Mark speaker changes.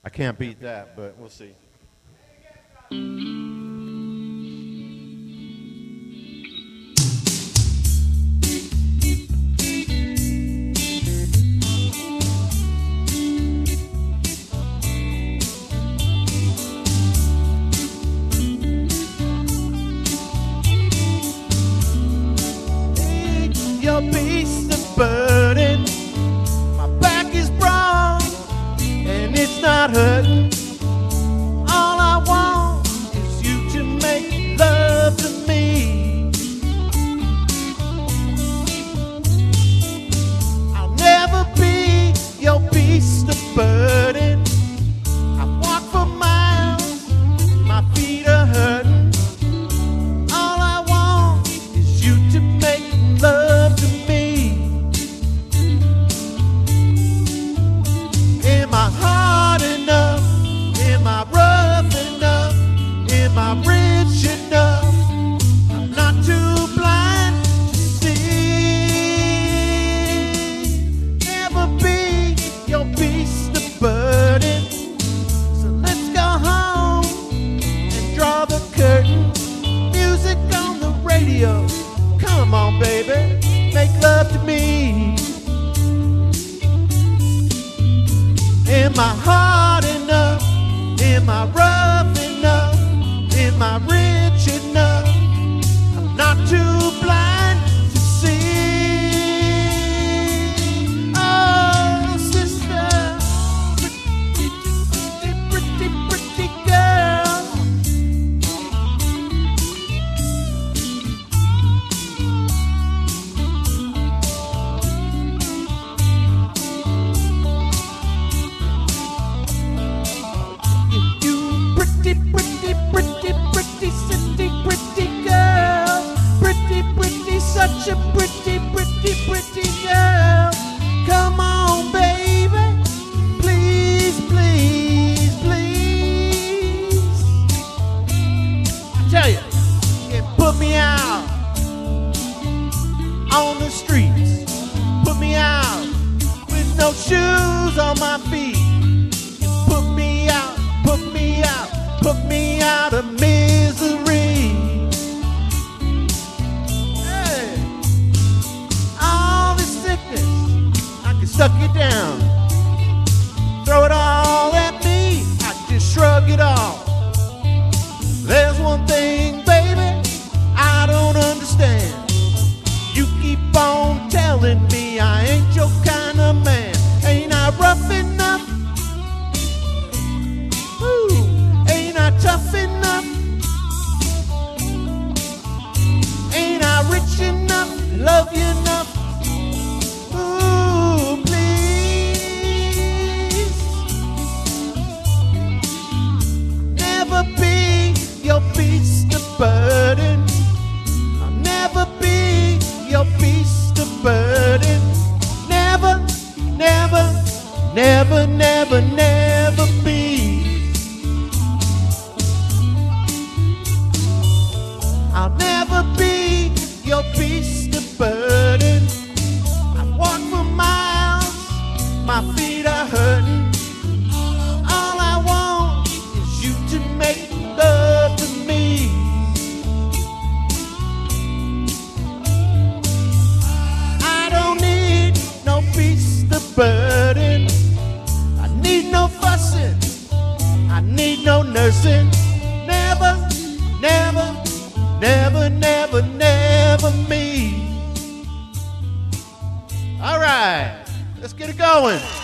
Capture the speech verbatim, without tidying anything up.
Speaker 1: I can't beat that, but we'll see. Your beast of burden, my back is broad and it's not hurting. All I want is you to make love to me. I'll never be your beast of burden. I walk for miles, my feet are hurting. All I want is you to make love to me. Am I hard enough? Am I rough enough? Am I rich enough? I'm not too blind to see. Never be your beast of burden. So let's go home and draw the curtain. Music on the radio. Come on, baby, make love to me. Am I hard enough? Am I rough enough? Am I rich enough? I'm not too blind to see. Oh, sister, pretty, pretty, pretty, pretty girl. Pretty, pretty, pretty, pretty city, pretty girl. Pretty, pretty, such a pretty, pretty, pretty girl. Come on, baby, please, please, please. I tell you, you put me out on the streets. Put me out with no shoes on my feet. Put me out, put me out. Put me out of misery. Hey, all this sickness, I can suck it down. Throw it all at me, I just shrug it off. There's one thing, baby, I don't understand. You keep on telling me I ain't your kind of man. Ain't I rough enough? Tough enough? Ain't I rich enough? Love you enough? Ooh, please. Never be your beast of burden. I'll never be your beast of burden. Never, never, never, never, never be. I'll never be your beast of burden. I walk for miles, my feet are hurting. All I want is you to make love to me. I don't need no beast of burden. I need no fussing, I need no nursing. Never, never, never, never, never me. All right, let's get it going.